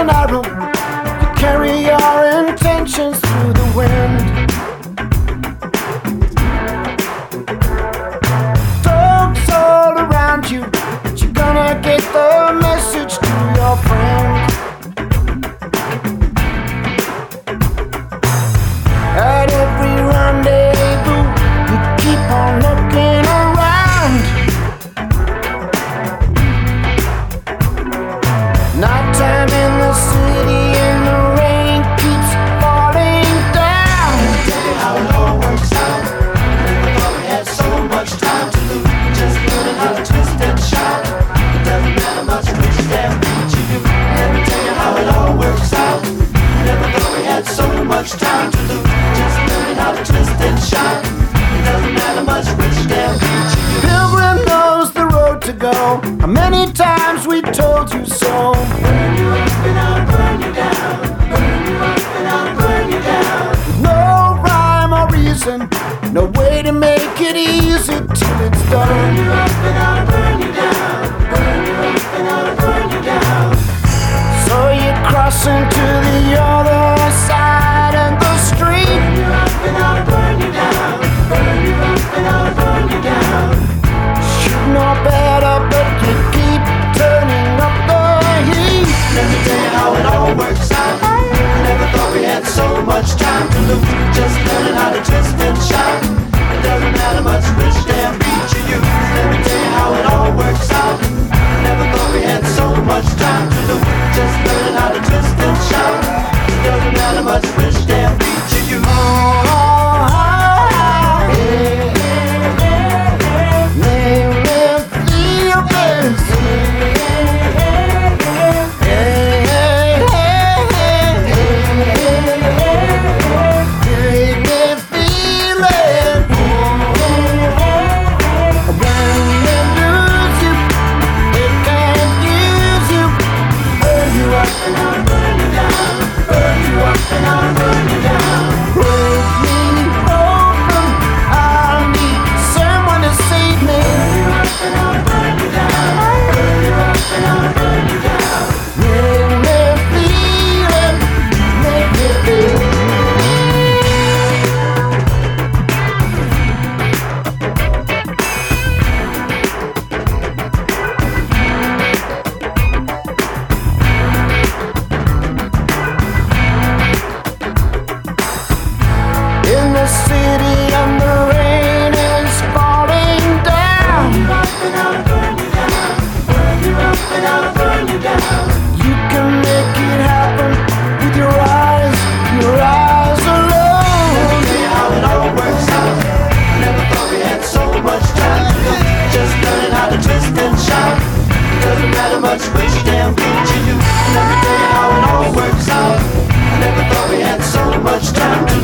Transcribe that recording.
and arrow, you carry your intentions through the wind. Dogs all around you, but you're gonna get the message to your friend. At every rendezvous, you keep on looking around. Nighttime in the city and the rain keeps falling down. Tell you how it all works out. Never thought we had so much time to lose. Just learning how to twist and shout. It doesn't matter much which damn beat you do. Let me tell you how it all works out. Never thought we had so much time to lose. Just learning how to twist and shout. It doesn't matter much which damn beat you do. Pilgrim knows the road to go. How many times we told you so? Burn you up and I'll burn you down. Burn you up and I'll burn you down. No rhyme or reason, no way to make it easy till it's Burn done. you up and I'll burn you down. Burn you up and I'll burn you down. So you're crossing to the other side of the street. Burn you up and I'll burn you down. Burn you up and I'll burn you down. Should know better, but you keep turning up the heat. Let me tell you how it all works out. Never thought we had so much time to lose. Just learning how to twist and shout. It doesn't matter much which damn beat you use. Let me tell you how it all works out. Never thought we had so much time to lose. Just learning how to twist and shout. It doesn't matter much which damn beat you use. Much which damn beat you use. Let me tell you how it all works out. I never thought we had so much time to